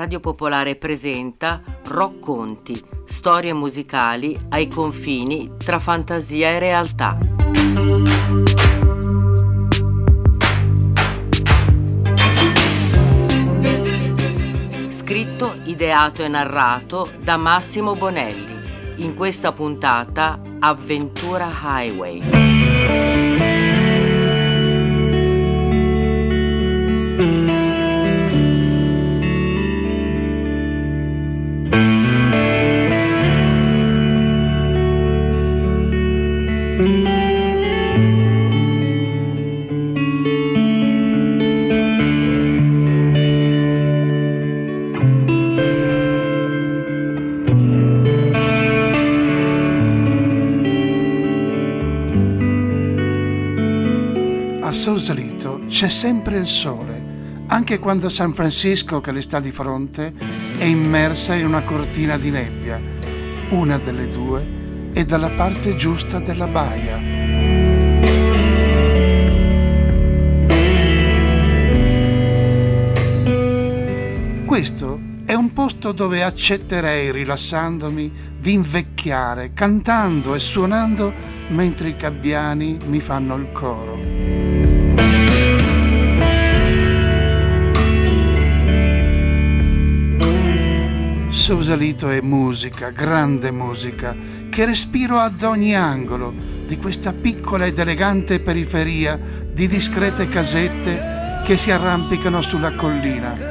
Radio Popolare presenta Rocconti, storie musicali ai confini tra fantasia e realtà. Scritto, ideato e narrato da Massimo Bonelli. In questa puntata Avventura Highway. A Sausalito c'è sempre il sole, anche quando San Francisco, che le sta di fronte, è immersa in una cortina di nebbia. Una delle due è dalla parte giusta della baia. Questo è un posto dove accetterei, rilassandomi, di invecchiare, cantando e suonando mentre i gabbiani mi fanno il coro. Sausalito è musica, grande musica, che respiro ad ogni angolo di questa piccola ed elegante periferia di discrete casette che si arrampicano sulla collina.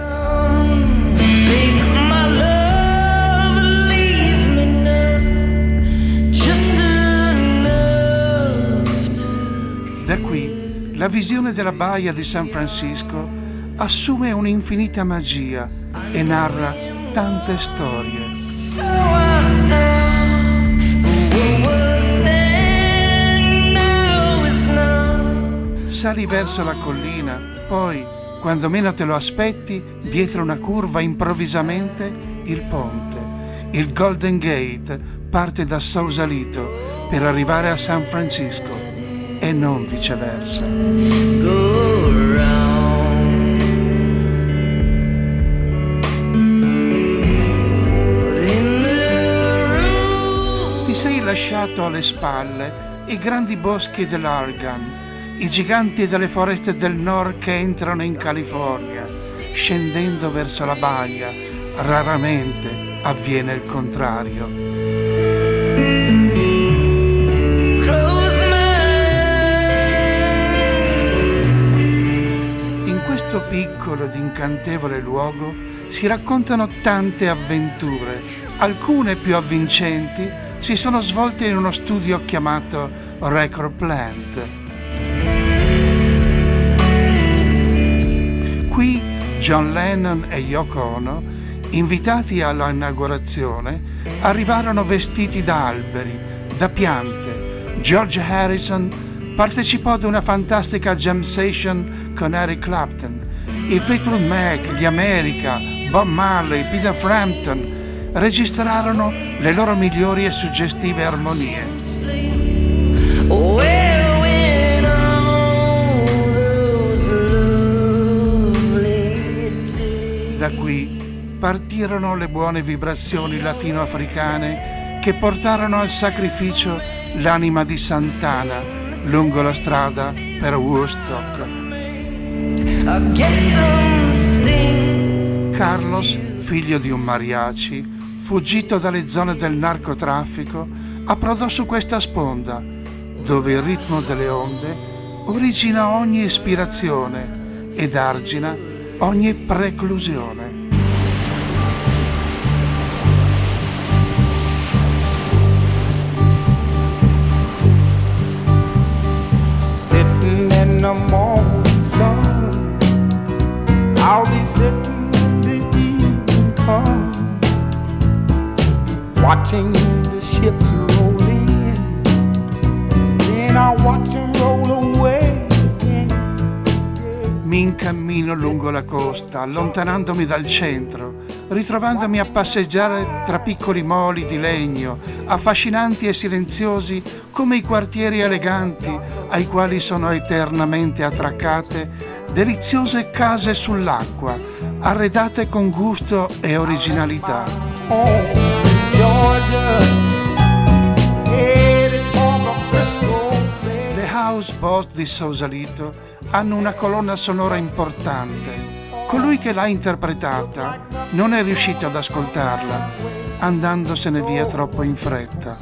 Da qui la visione della baia di San Francisco assume un'infinita magia e narra tante storie. Sali verso la collina, poi, quando meno te lo aspetti, dietro una curva improvvisamente il ponte. Il Golden Gate parte da Sausalito per arrivare a San Francisco e non viceversa. Sei lasciato alle spalle i grandi boschi dell'Argonne, i giganti delle foreste del nord che entrano in California, scendendo verso la baia. Raramente avviene il contrario. In questo piccolo ed incantevole luogo si raccontano tante avventure, alcune più avvincenti si sono svolte in uno studio chiamato Record Plant. Qui John Lennon e Yoko Ono, invitati all'inaugurazione, arrivarono vestiti da alberi, da piante. George Harrison partecipò ad una fantastica jam session con Eric Clapton. I Fleetwood Mac, gli America, Bob Marley, Peter Frampton registrarono le loro migliori e suggestive armonie. Da qui partirono le buone vibrazioni latinoafricane che portarono al sacrificio l'anima di Santana lungo la strada per Woodstock. Carlos, figlio di un mariachi, fuggito dalle zone del narcotraffico, approdò su questa sponda, dove il ritmo delle onde origina ogni ispirazione ed argina ogni preclusione. Sitting in the morning sun, I'll be sitting when the evening comes, watching the ships roll in, then I'll watch them roll away again. Mi incammino lungo la costa, allontanandomi dal centro, ritrovandomi a passeggiare tra piccoli moli di legno, affascinanti e silenziosi come i quartieri eleganti ai quali sono eternamente attraccate deliziose case sull'acqua, arredate con gusto e originalità. Le house boat di Sausalito hanno una colonna sonora importante. Colui che l'ha interpretata non è riuscito ad ascoltarla, andandosene via troppo in fretta.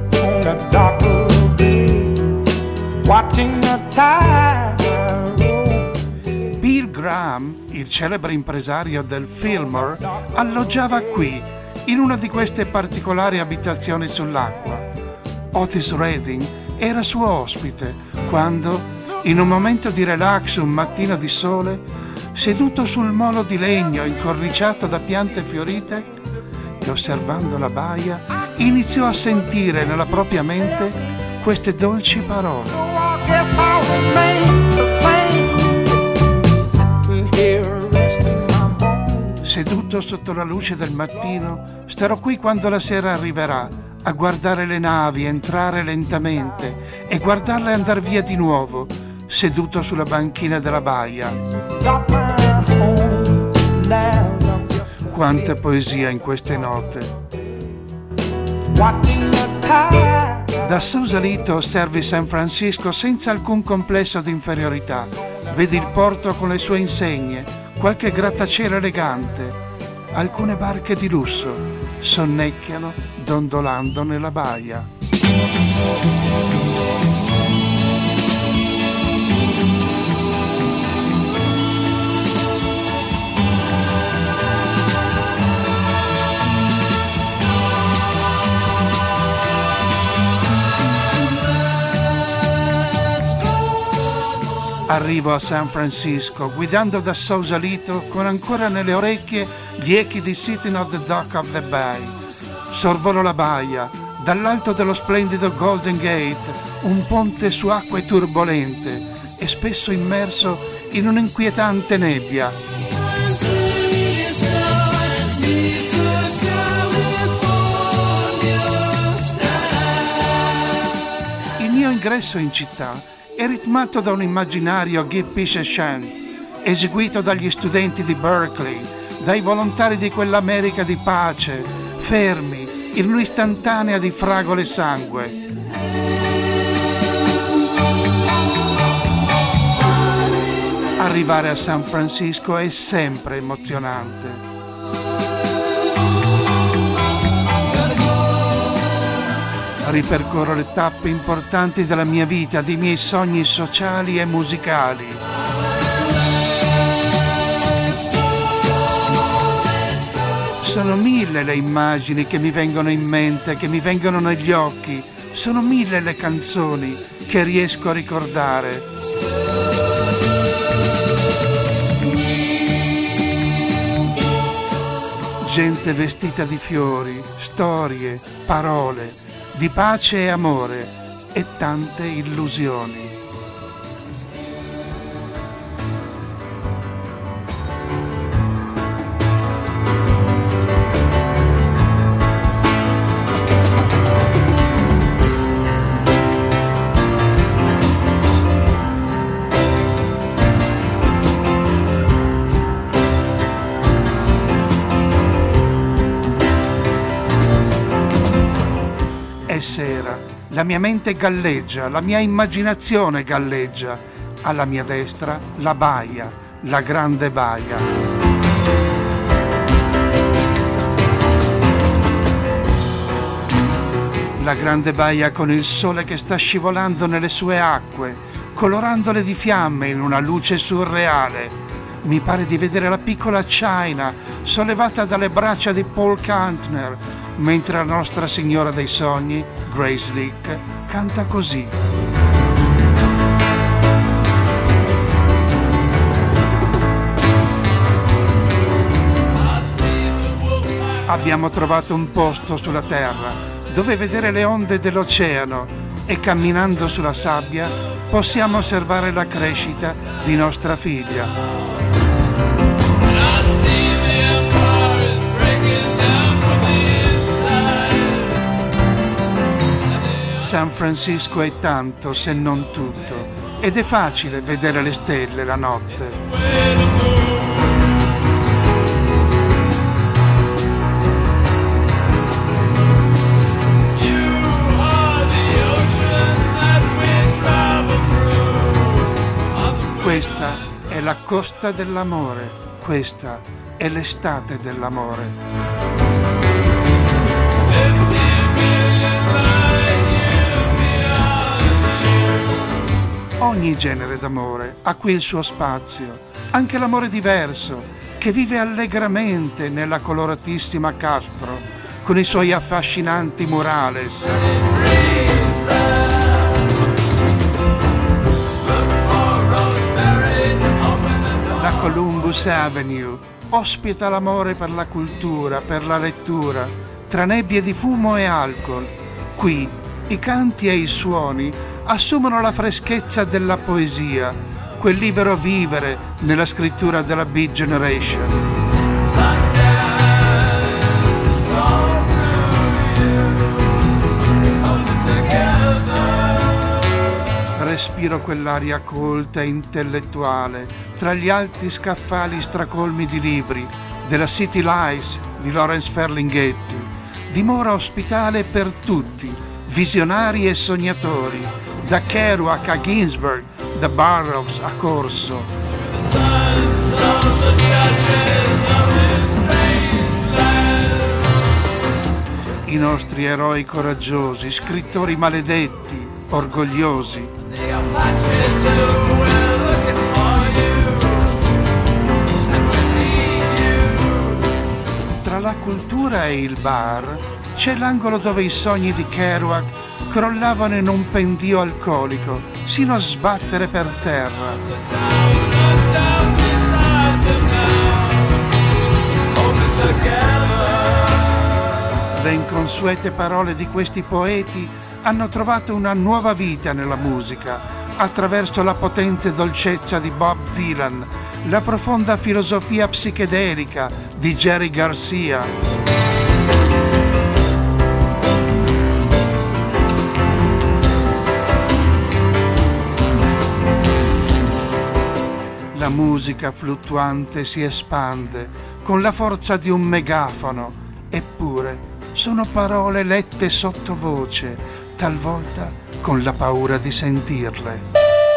Bill Graham, il celebre impresario del Fillmore, alloggiava qui, in una di queste particolari abitazioni sull'acqua. Otis Redding era suo ospite quando, in un momento di relax un mattino di sole, seduto sul molo di legno incorniciato da piante fiorite e osservando la baia, iniziò a sentire nella propria mente queste dolci parole. Seduto sotto la luce del mattino, starò qui quando la sera arriverà, a guardare le navi entrare lentamente e guardarle andar via di nuovo, seduto sulla banchina della baia. Quanta poesia in queste note. Da Sausalito osservi San Francisco senza alcun complesso di inferiorità. Vedi il porto con le sue insegne, qualche grattacielo elegante, alcune barche di lusso sonnecchiano dondolando nella baia. Arrivo a San Francisco guidando da Sausalito con ancora nelle orecchie gli echi di Sitting on the Dock of the Bay. Sorvolo la baia, dall'alto dello splendido Golden Gate, un ponte su acque turbolente e spesso immerso in un'inquietante nebbia. Il mio ingresso in città è ritmato da un immaginario Gibb Chant, eseguito dagli studenti di Berkeley, dai volontari di quell'America di pace, fermi, in un'istantanea di fragole sangue. Arrivare a San Francisco è sempre emozionante. Ripercorro le tappe importanti della mia vita, dei miei sogni sociali e musicali. Sono mille le immagini che mi vengono in mente, che mi vengono negli occhi. Sono mille le canzoni che riesco a ricordare. Gente vestita di fiori, storie, parole, di pace e amore e tante illusioni. È sera, la mia mente galleggia, la mia immaginazione galleggia. Alla mia destra la baia, la grande baia. La grande baia con il sole che sta scivolando nelle sue acque, colorandole di fiamme in una luce surreale. Mi pare di vedere la piccola China sollevata dalle braccia di Paul Kantner, mentre la Nostra Signora dei Sogni, Grace Leak, canta così. Abbiamo trovato un posto sulla terra dove vedere le onde dell'oceano e camminando sulla sabbia possiamo osservare la crescita di nostra figlia. San Francisco è tanto, se non tutto, ed è facile vedere le stelle la notte. la costa dell'amore, questa è l'estate dell'amore. Ogni genere d'amore ha qui il suo spazio, anche l'amore diverso, che vive allegramente nella coloratissima Castro, con i suoi affascinanti murales. La Columbus Avenue ospita l'amore per la cultura, per la lettura, tra nebbie di fumo e alcol. Qui i canti e i suoni assumono la freschezza della poesia, quel libero vivere nella scrittura della Beat Generation. Respiro quell'aria colta e intellettuale tra gli alti scaffali stracolmi di libri della City Lights di Lawrence Ferlinghetti, dimora ospitale per tutti, visionari e sognatori, da Kerouac a Ginsberg, da Burroughs a Corso. I nostri eroi coraggiosi, scrittori maledetti, orgogliosi. Tra la cultura e il bar c'è l'angolo dove i sogni di Kerouac crollavano in un pendio alcolico, sino a sbattere per terra. Le inconsuete parole di questi poeti hanno trovato una nuova vita nella musica, attraverso la potente dolcezza di Bob Dylan, la profonda filosofia psichedelica di Jerry Garcia. La musica fluttuante si espande con la forza di un megafono, eppure sono parole lette sottovoce, talvolta con la paura di sentirle.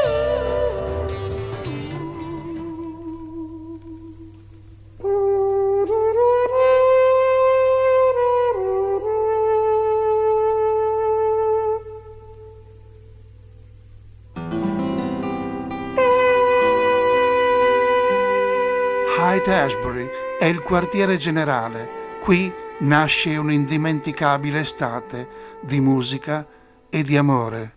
Haight-Ashbury è il quartiere generale. Qui nasce un'indimenticabile estate di musica e di amore.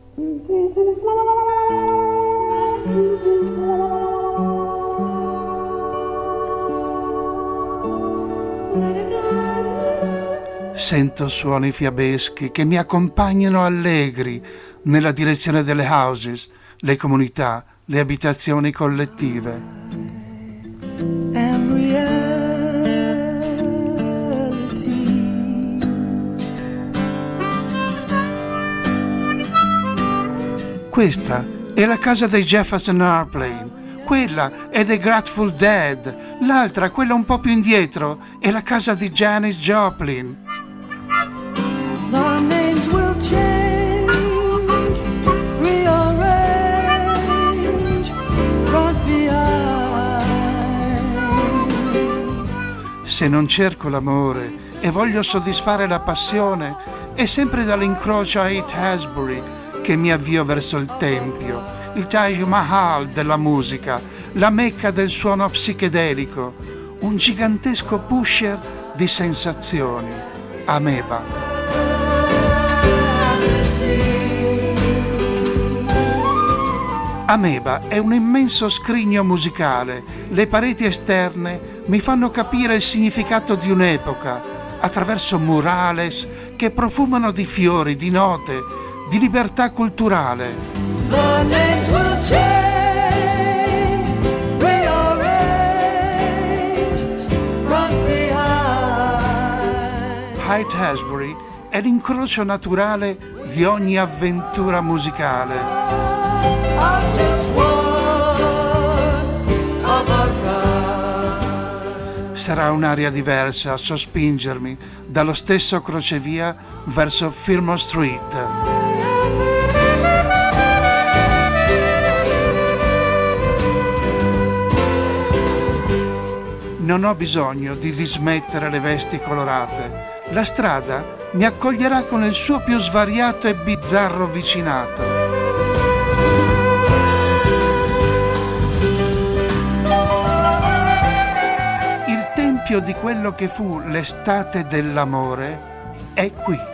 Sento suoni fiabeschi che mi accompagnano allegri nella direzione delle houses, le comunità, le abitazioni collettive. Questa è la casa dei Jefferson Airplane, quella è dei Grateful Dead, l'altra, quella un po' più indietro, è la casa di Janis Joplin. Se non cerco l'amore e voglio soddisfare la passione, è sempre dall'incrocio a Haight-Ashbury che mi avvio verso il tempio, il Taj Mahal della musica, la mecca del suono psichedelico, un gigantesco pusher di sensazioni, Ameba. Ameba è un immenso scrigno musicale, le pareti esterne mi fanno capire il significato di un'epoca, attraverso murales che profumano di fiori, di note, di libertà culturale. Haight-Ashbury è l'incrocio naturale di ogni avventura musicale. Sarà un'aria diversa a sospingermi dallo stesso crocevia verso Fillmore Street. Non ho bisogno di dismettere le vesti colorate. La strada mi accoglierà con il suo più svariato e bizzarro vicinato. Il tempio di quello che fu l'estate dell'amore è qui.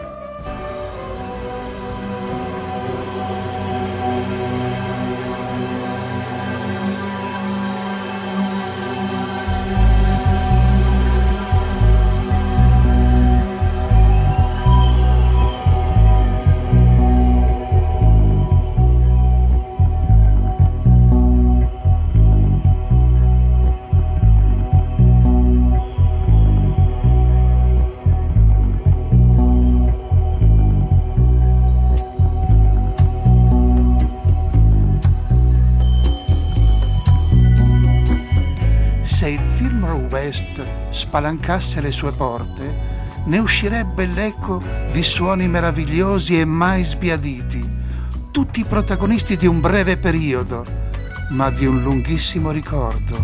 Se il Fillmore West spalancasse le sue porte, ne uscirebbe l'eco di suoni meravigliosi e mai sbiaditi, tutti protagonisti di un breve periodo, ma di un lunghissimo ricordo.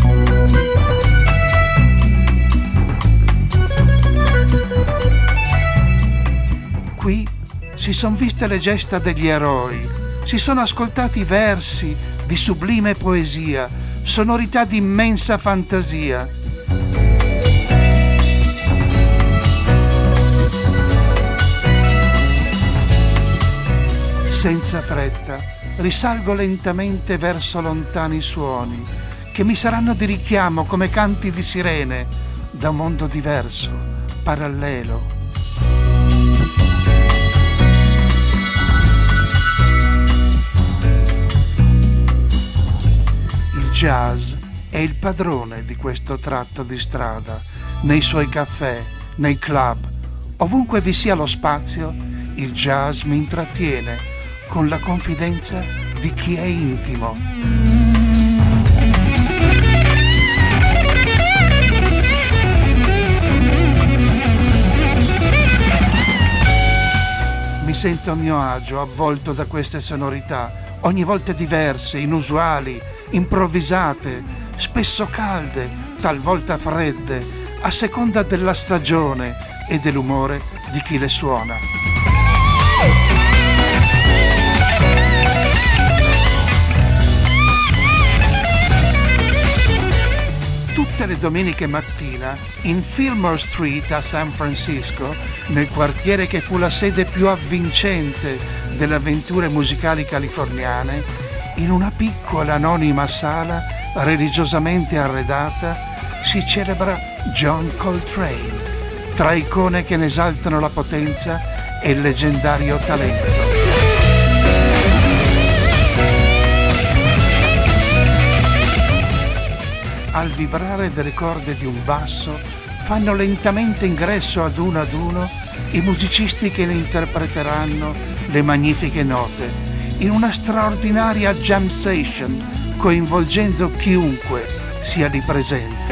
Qui si son viste le gesta degli eroi, si sono ascoltati versi di sublime poesia, sonorità di immensa fantasia. Senza fretta, risalgo lentamente verso lontani suoni, che mi saranno di richiamo come canti di sirene, da un mondo diverso, parallelo. Il jazz è il padrone di questo tratto di strada, nei suoi caffè, nei club, ovunque vi sia lo spazio, il jazz mi intrattiene con la confidenza di chi è intimo. Mi sento a mio agio, avvolto da queste sonorità, ogni volta diverse, inusuali, improvvisate, spesso calde, talvolta fredde, a seconda della stagione e dell'umore di chi le suona. Tutte le domeniche mattina, in Fillmore Street a San Francisco, nel quartiere che fu la sede più avvincente delle avventure musicali californiane, in una piccola anonima sala religiosamente arredata, si celebra John Coltrane, tra icone che ne esaltano la potenza e il leggendario talento. Al vibrare delle corde di un basso, fanno lentamente ingresso ad uno i musicisti che ne interpreteranno le magnifiche note, in una straordinaria jam session, coinvolgendo chiunque sia lì presente.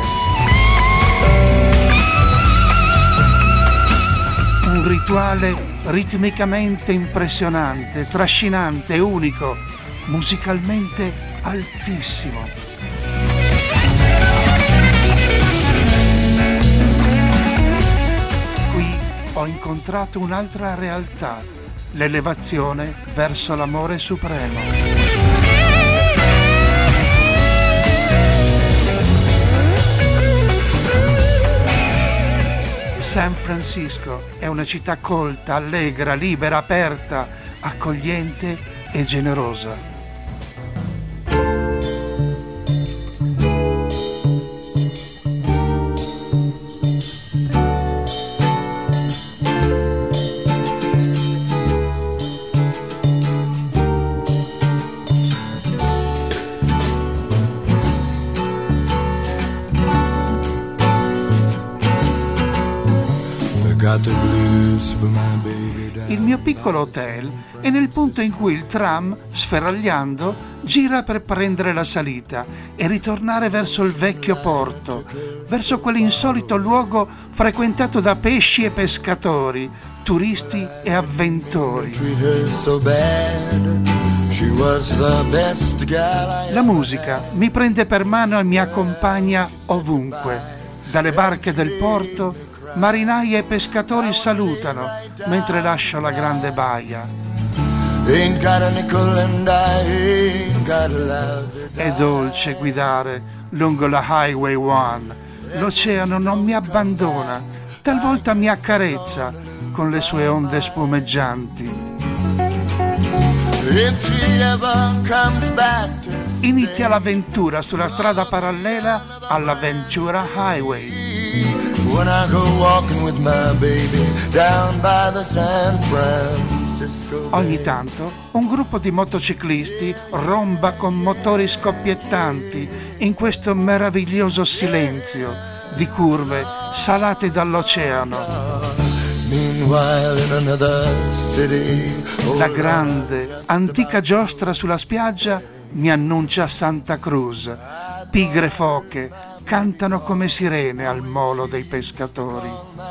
Un rituale ritmicamente impressionante, trascinante, unico, musicalmente altissimo. Qui ho incontrato un'altra realtà, l'elevazione verso l'amore supremo. San Francisco è una città colta, allegra, libera, aperta, accogliente e generosa. Il mio piccolo hotel è nel punto in cui il tram, sferagliando, gira per prendere la salita e ritornare verso il vecchio porto, verso quell'insolito luogo frequentato da pesci e pescatori, turisti e avventori. La musica mi prende per mano e mi accompagna ovunque. Dalle barche del porto, marinai e pescatori salutano mentre lascio la grande baia. È dolce guidare lungo la Highway 1. L'oceano non mi abbandona, talvolta mi accarezza con le sue onde spumeggianti. Inizia l'avventura sulla strada parallela alla Ventura Highway. Ogni tanto un gruppo di motociclisti romba con motori scoppiettanti in questo meraviglioso silenzio di curve salate dall'oceano. La grande, antica giostra sulla spiaggia mi annuncia Santa Cruz. Pigre foche cantano come sirene al molo dei pescatori.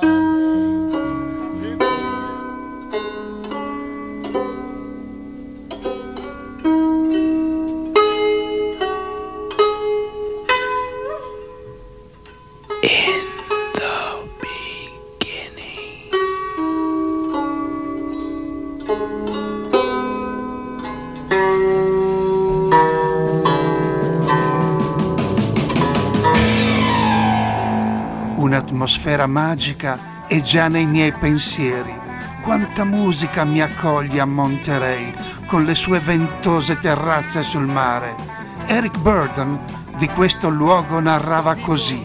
Un'atmosfera magica è già nei miei pensieri. Quanta musica mi accoglie a Monterey con le sue ventose terrazze sul mare. Eric Burdon di questo luogo narrava così.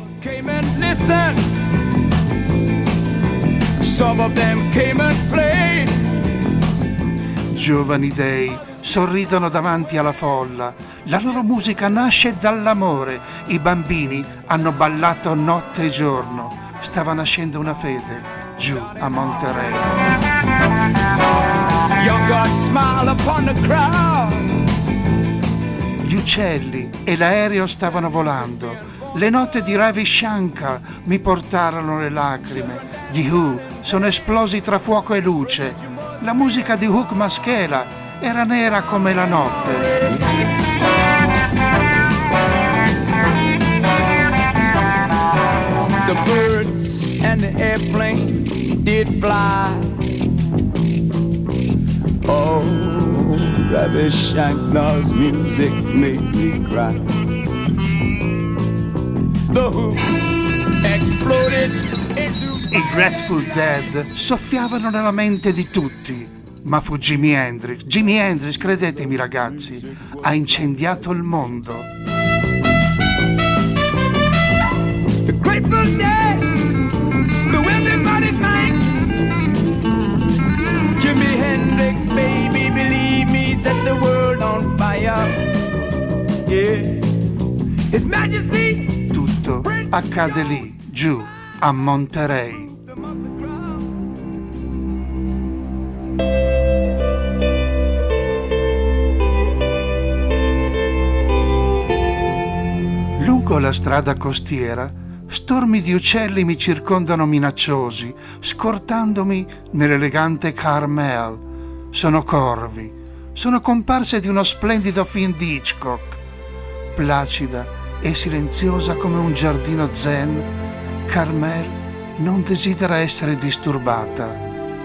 Giovani dei sorridono davanti alla folla. La loro musica nasce dall'amore. I bambini hanno ballato notte e giorno. Stava nascendo una fede giù a Monterey. Gli uccelli e l'aereo stavano volando. Le note di Ravi Shankar mi portarono le lacrime. Gli Who sono esplosi tra fuoco e luce. La musica di Hugh Maskela era nera come la notte. The birds and the airplane did fly. Oh, Ravi Shankar's music made me cry. The Who exploded into... I Grateful Dead soffiavano nella mente di tutti. Ma fu Jimi Hendrix. Jimi Hendrix, credetemi ragazzi, ha incendiato il mondo. The Grateful Dead, the everybody thank. Jimi Hendrix, baby, believe me, set the world on fire. Yeah, His Majesty. Tutto accade lì, giù, a Monterey. Lungo la strada costiera, stormi di uccelli mi circondano minacciosi, scortandomi nell'elegante Carmel. Sono corvi, sono comparse di uno splendido film di Hitchcock. Placida e silenziosa come un giardino zen, Carmel non desidera essere disturbata.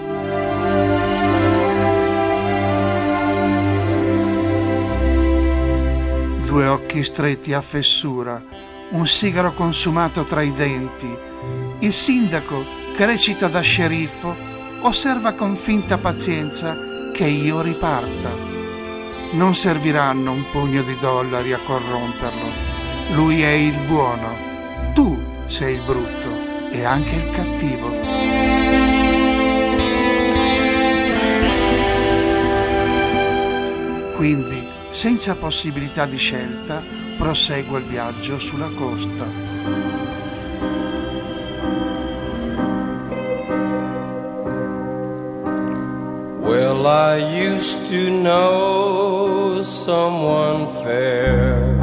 Due occhi stretti a fessura, un sigaro consumato tra i denti. Il sindaco, che recita da sceriffo, osserva con finta pazienza che io riparta. Non serviranno un pugno di dollari a corromperlo. Lui è il buono, tu sei il brutto e anche il cattivo. Quindi, senza possibilità di scelta, proseguo il viaggio sulla costa. Well, I used to know someone fair.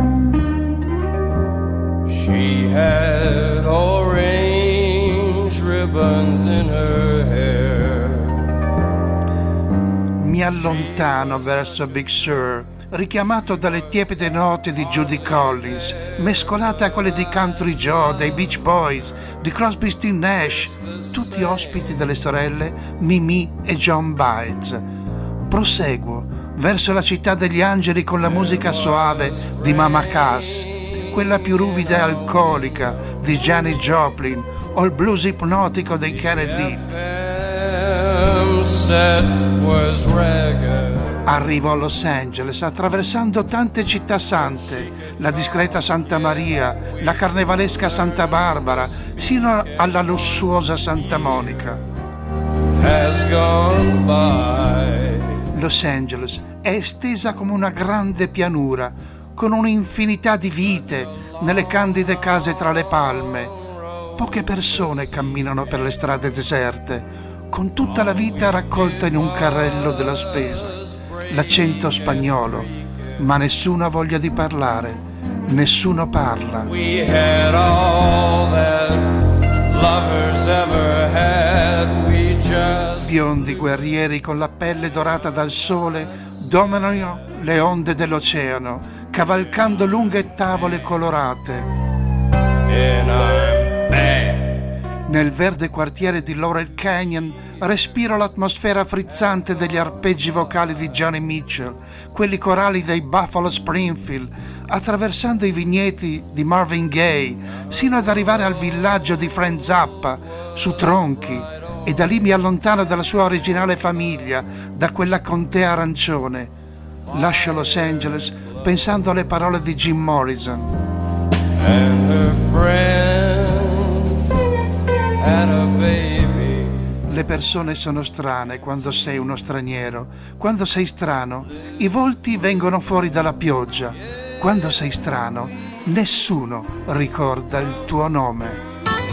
She had orange ribbons in her hair. Mi allontano verso Big Sur. richiamato dalle tiepide note di Judy Collins, mescolate a quelle di Country Joe, dei Beach Boys, di Crosby, Stills Nash, tutti ospiti delle sorelle Mimi e John Baez. Proseguo verso la città degli angeli con la musica soave di Mama Cass, quella più ruvida e alcolica di Janis Joplin o il blues ipnotico dei Kennedy. Arrivo a Los Angeles attraversando tante città sante, la discreta Santa Maria, la carnevalesca Santa Barbara, sino alla lussuosa Santa Monica. Los Angeles è estesa come una grande pianura, con un'infinità di vite nelle candide case tra le palme. Poche persone camminano per le strade deserte, con tutta la vita raccolta in un carrello della spesa. L'accento spagnolo, ma nessuno ha voglia di parlare, nessuno parla. Biondi guerrieri con la pelle dorata dal sole dominano le onde dell'oceano, cavalcando lunghe tavole colorate. Nel verde quartiere di Laurel Canyon respiro l'atmosfera frizzante degli arpeggi vocali di Johnny Mitchell, quelli corali dei Buffalo Springfield, attraversando i vigneti di Marvin Gaye, sino ad arrivare al villaggio di Frank Zappa, su tronchi, e da lì mi allontano dalla sua originale famiglia, da quella contea arancione. Lascio Los Angeles pensando alle parole di Jim Morrison. And her friend had a baby. Le persone sono strane quando sei uno straniero. Quando sei strano, i volti vengono fuori dalla pioggia. Quando sei strano, nessuno ricorda il tuo nome.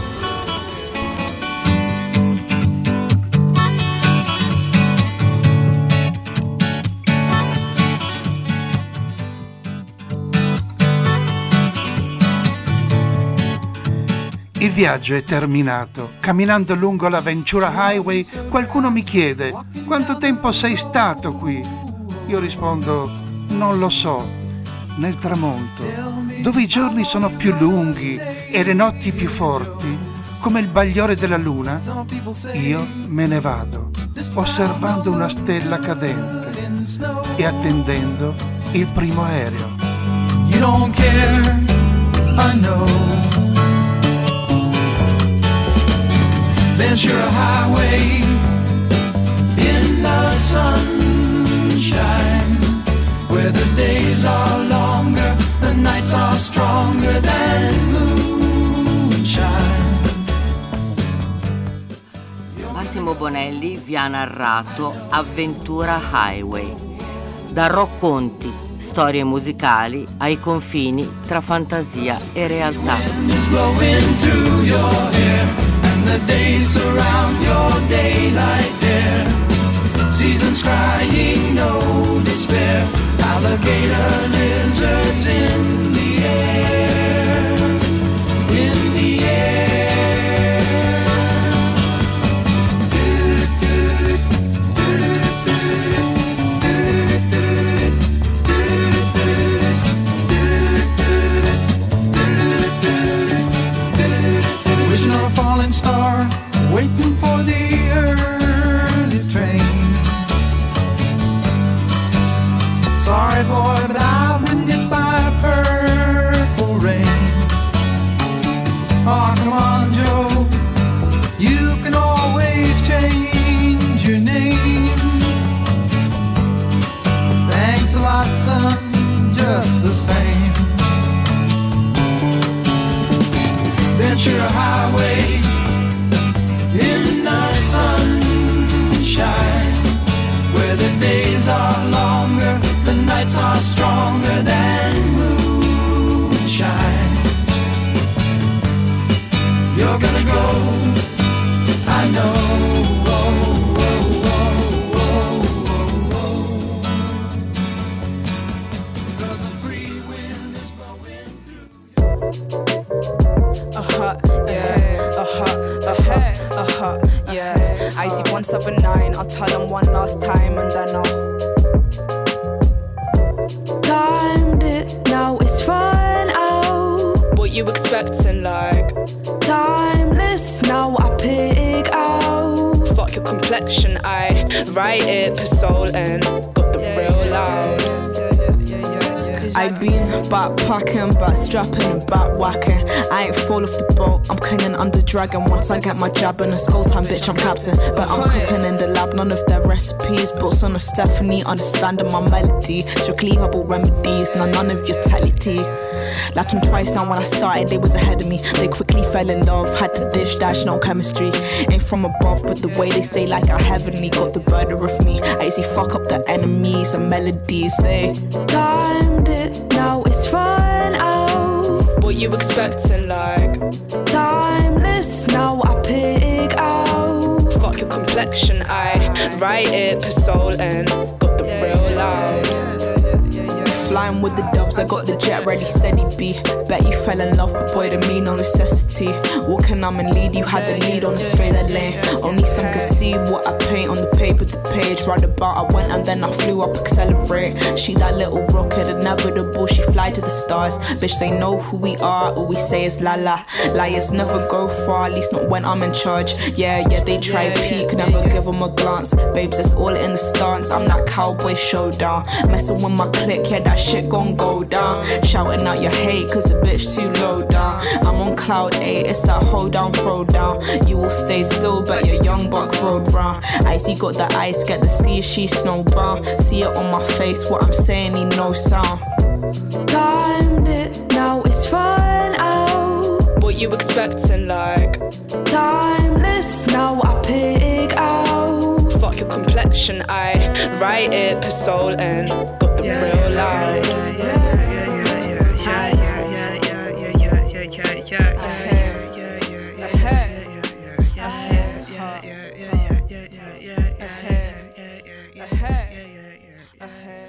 Il viaggio è terminato. Camminando lungo la Ventura Highway, qualcuno mi chiede: quanto tempo sei stato qui? Io rispondo: non lo so. Nel tramonto, dove i giorni sono più lunghi e le notti più forti, come il bagliore della luna, io me ne vado, osservando una stella cadente e attendendo il primo aereo. You don't care, I know. Ventura Highway in the sunshine, where the days are longer, the nights are stronger than moonshine. Massimo Bonelli vi ha narrato Avventura Highway. Da racconti, storie musicali ai confini tra fantasia e realtà. The days surround your daylight there. Seasons crying, no despair. Alligator lizards in the air. In the air. Wishing on a falling star, waiting for the early train. Sorry boy, but I've been hit by purple rain. Oh, come on, Joe, you can always change your name. Thanks a lot, son, just the same. Ventura Highway in the sunshine, where the days are longer, the nights are stronger than moonshine. You're gonna go, I know. Yeah. I see 179, I'll tell them one last time and then I'll Timed it, now it's fine out. What you expecting, like? Timeless, now I pick out. Fuck your complexion, I write it, put soul in. Got the real loud. I've been backpacking, backstrapping and backwhacking. I ain't fall off the boat, I'm clinging under dragon. Once I get my jab in a skull time, bitch, I'm captain. But I'm cooking in the lab, none of their recipes. But son of Stephanie, understanding my melody. Strictly herbal remedies, none of your telly. Lapped them twice now when I started, they was ahead of me. They quickly fell in love, had the dish dash, no chemistry. Ain't from above, but the way they stay like I heavenly. Got the better of me, I easy fuck up the enemies and melodies. They timed it, now it's fine out. What you expecting, like? Timeless, now I pick out. Fuck your complexion, I write it, put soul in. Got the real loud. Flying with the doves, I got the jet ready, steady B. Bet you fell in love, but boy, to me, no necessity. Walking, I'm in lead, you had the lead on the straighter lane. Only some can see what I paint on the paper, the page. Right about, I went and then I flew up, accelerate. She that little rocket, inevitable, she fly to the stars. Bitch, they know who we are, all we say is la la. Liars never go far, at least not when I'm in charge. Yeah, they try peek, never give them a glance. Babes, it's all in the stance, I'm that cowboy showdown. Messing with my clique, yeah, that shit gon' go down. Shouting out your hate cause the bitch too low down. I'm on cloud 8, it's that hold down, throw down. You will stay still, but your young buck rode round. Icy got the ice, get the skis, she snowbound. See it on my face, what I'm saying, need no sound. Timed it, now it's fine out. What you expecting, like? Timeless, now I pick out. Fuck your complexion, I write it, put soul in. Got the real loud.